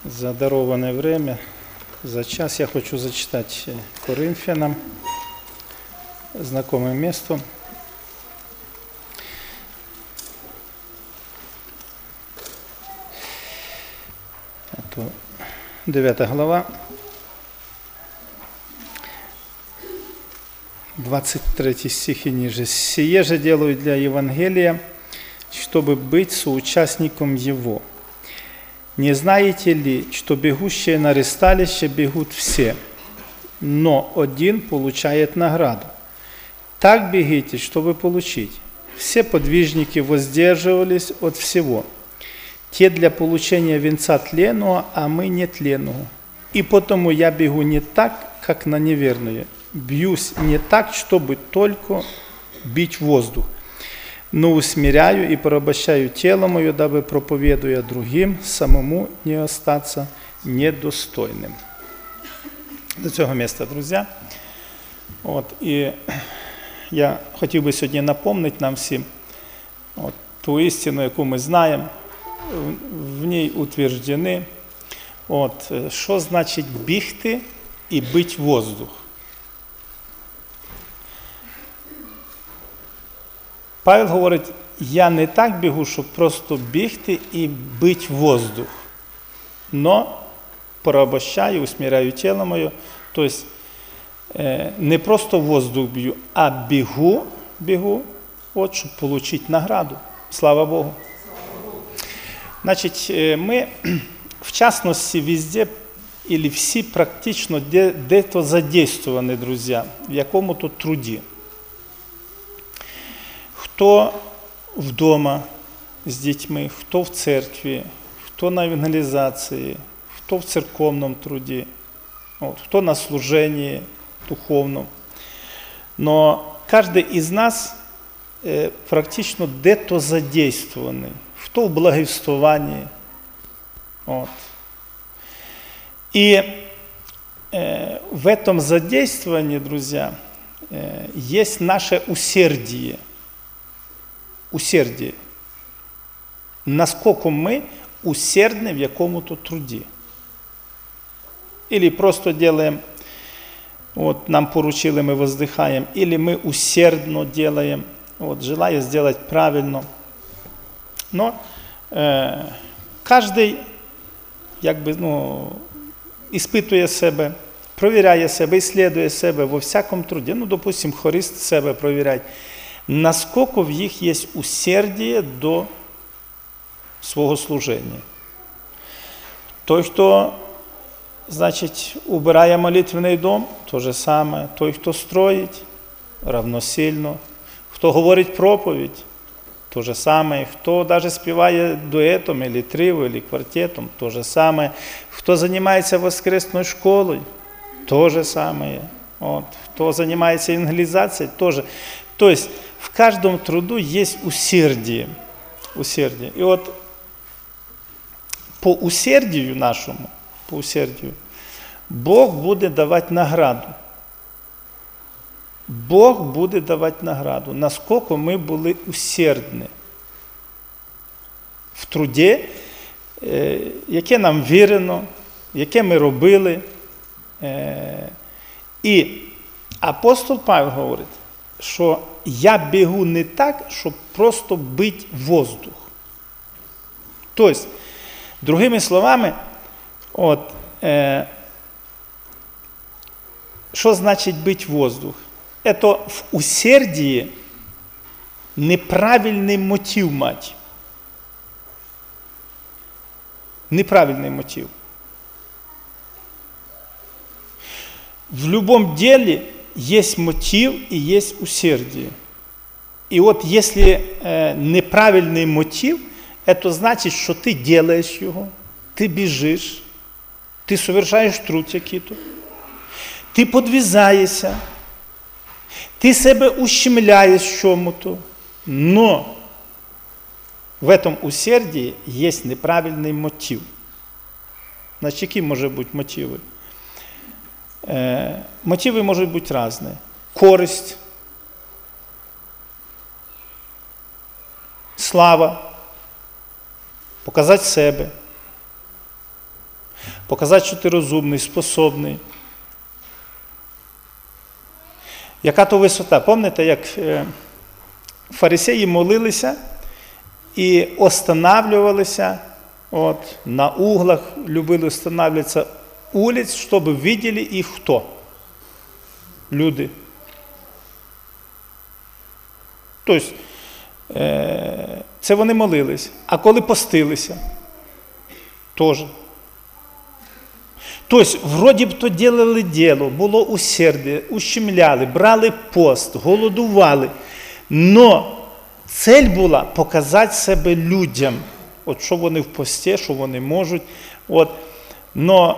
за дарованное время, за час. Я хочу зачитать Коринфянам, знакомое место. Это 9 глава, 23 стих и ниже. «Сие же делаю для Евангелия, чтобы быть соучастником его. Не знаете ли, что бегущие на ресталище бегут все, но один получает награду? Так бегите, чтобы получить. Все подвижники воздерживались от всего. Те для получения венца тленного, а мы нетленного. И потому я бегу не так, как на неверные. Бьюсь не так, чтобы только бить воздух, но усмиряю и порабощаю тело мое, дабы, проповедуя другим, самому не остаться недостойним». До цього місця, друзі. І я хотів би сьогодні напомнити нам всім ту істину, яку ми знаємо, в ній утверджені, що значить бігти і бити воздух. Павел говорить, я не так бігу, щоб просто бігти і бити воздух, но порабощаю, усмиряю тіло моє, тобто не просто воздух б'ю, а бігу, щоб отримати награду. Слава Богу. Значить, ми, в частності, везде, или всі практично де-то задействовані, друзі, в якому-то труді. Хто вдома з дітьми, хто в церкві, хто на евангелізації, хто в церковному труді, хто на служенні духовному. Но кожен із нас практично де-то задействований, хто в благовествуванні. І в этом задействовании, друзья, есть наше усердие. Усердие. Насколько мы усердны в якому-то труде. Или просто делаем, нам поручили, мы воздыхаем, или мы усердно делаем, желая сделать правильно. Но каждый іспитує себе, провіряє себе, ісследує себе во всякому труді. Допустим, хорист себе провіряє. Наскільки в їх є усердие до свого служення. Той, хто, убирає молитвенний дом, то же саме. Той, хто строїть, равносильно. Хто говорить проповідь, то же саме. Хто навіть співає дуетом, або трио, або квартетом, то же саме. Хто займається воскресною школою, то же саме. Хто займається евангелізацією, тоже. То есть в каждом труду есть усердие. И по усердию нашему, Бог буде давати награду. Бог буде давати награду, наскільки ми були усердні в труді, яке нам вірено, яке ми робили. І апостол Павел говорить, що я бігу не так, щоб просто бити воздух. Тобто, другими словами, що значить бити воздух? Це в усердії неправильний мотив мати. Неправильный мотив. В любом деле есть мотив и есть усердие. И если неправильный мотив, это значит, что ты делаешь его, ты бежишь, ты совершаешь труд який-то, ти подвізаєшся, ти себе ущемляєш чому-то, но в этом усердии есть неправильный мотив. Значит, какие могут быть мотивы? Мотивы могут быть разные. Користь, слава, показати себе. показати, що ти розумний, способний. Яка то висота? Пам'ятаєте, як фарисеї молилися і останавливалися, на углах любили останавливатися улиц, щоб виділи їх хто? Люди. Тобто, це вони молились. А коли постилися? Теж. Тобто, вроді б то ділили діло, було усердя, ущемляли, брали пост, голодували. Но цель була показати себе людям. От що вони в пості, що вони можуть. Но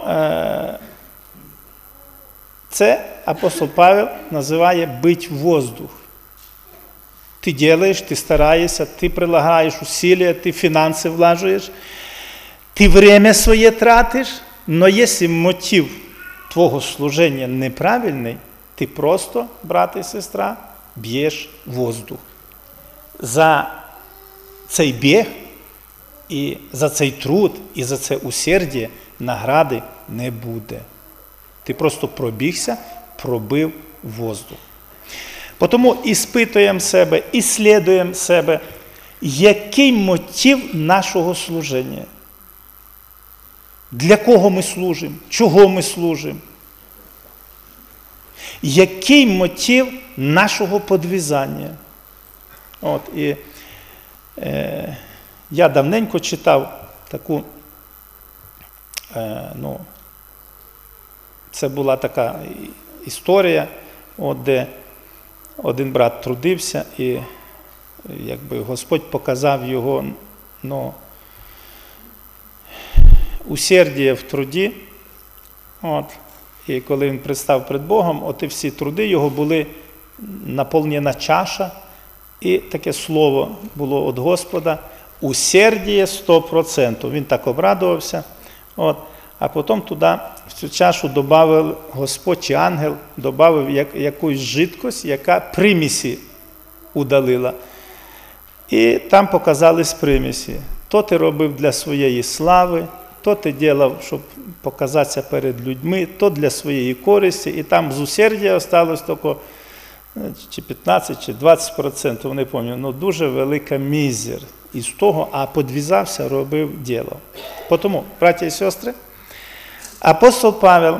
це апостол Павел називає «бить воздух». Ти делаєш, ти стараєшся, ти прилагаєш усилия, ти фінанси влажуєш, ти время своє тратиш, но якщо мотив твого служення неправильний, ти просто, брат і сестра, б'єш воздух. За цей біг і за цей труд, і за це усердя награди не буде. Ти просто пробігся, пробив воздух. Тому іспитуємо себе, іслідуємо себе, який мотив нашого служення. Для кого ми служимо? Чого ми служимо? Який мотив нашого подвізання? Я давненько читав таку, це була така історія, де один брат трудився, і якби Господь показав його усердя в труді. І коли він представ перед Богом, і всі труди його були наповнена чаша, і таке слово було від Господа: усердіє 100%. Він так обрадувався. А потім туди, в цю чашу, додав Господь чи ангел, додав якусь жидкость, яка примісі удалила. І там показались примісі. То ти робив для своєї слави, то ти робив, щоб показатися перед людьми, то для своєї користі. І там з усердя осталось тільки чи 15, чи 20%, не пам'ятаю, дуже велика мізер із того, а подвізався, робив діло. Тому, браті і сестри, апостол Павел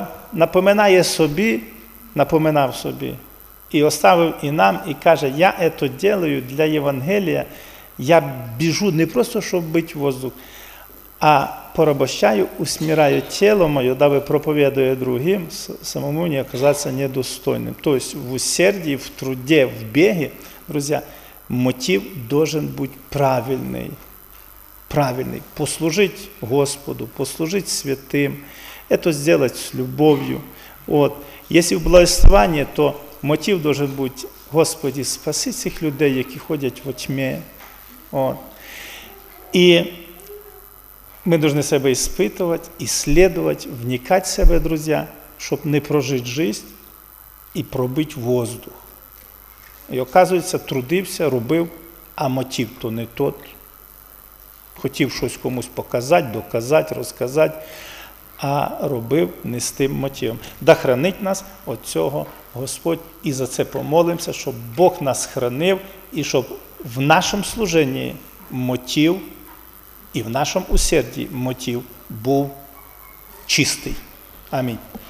напоминав собі, і оставив і нам, і каже: я це роблю для Євангелія, я біжу не просто, щоб бити воздух, а порабощаю, усмираю тіло моє, даби проповідує другим, самому не оказатися недостойним. Тобто в усердии, в труде, в беге, друзья, мотив должен быть правильный. Правильный. Послужить Господу, послужить святым, это сделать с любовью. Если в благословении, то мотив должен быть: Господи, спаси цих людей, які ходять во тьмі. І ми повинні себе іспитувати, исследовать, вникати в себе, друзі, щоб не прожити життя і пробити воздух. І, оказується, трудився, робив, а мотив то не тот. Хотів щось комусь показати, доказати, розказати, а робив не з тим мотивом. Да хранить нас від цього Господь, і за це помолимося, щоб Бог нас хранив, і щоб в нашому служенні мотив і в нашому усерді мотив був чистий. Амінь.